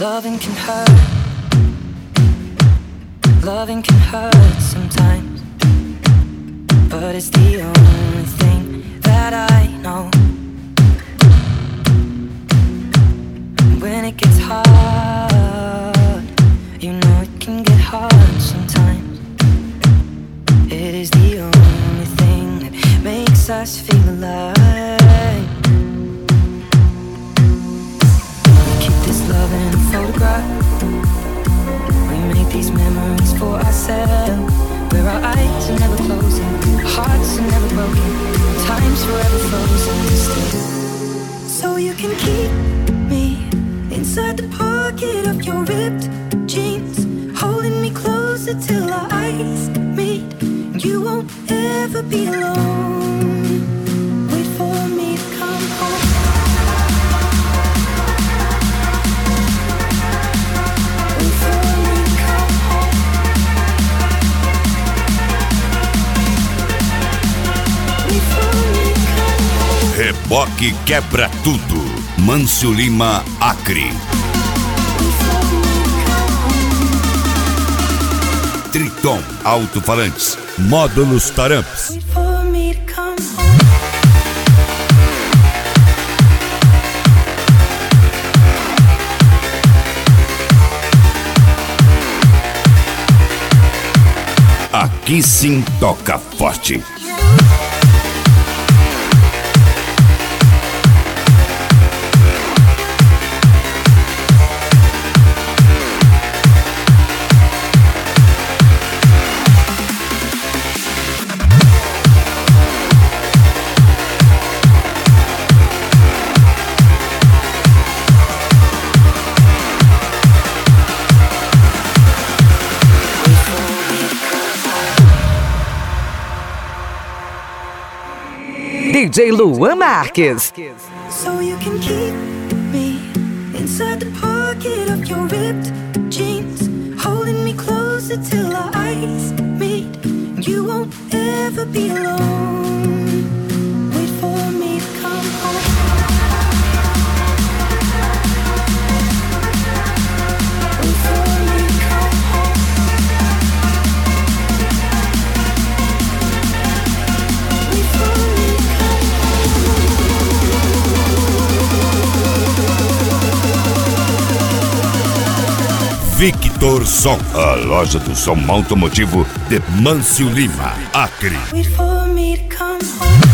Loving can hurt. Loving can hurt sometimes, but it's the only thing that I know. When it gets hard, you know it can get hard sometimes. It is the only thing that makes us feel alive. We keep this love in a photograph. We make these memories for ourselves, where our eyes are never closing, our hearts are never broken, time's forever frozen still. So you can keep me inside the pocket of your ripped jeans, holding me closer till our eyes meet. You won't ever be alone. Wait for me to come home. Wait for me to come home. Wait for me to come home. Reboque quebra tudo. Mâncio Lima, Acre. Triton Alto-Falantes. Módulos Taramps. Aqui sim toca forte. DJ Luan Marques. So you can keep me inside the pocket of your ripped jeans, holding me closer till our eyes meet. You won't ever be alone. Wait for me to come home. Wait for me to come home. Wait for me. Victor Som, a loja do som automotivo de Mâncio Lima, Acre. Wait for me to come home.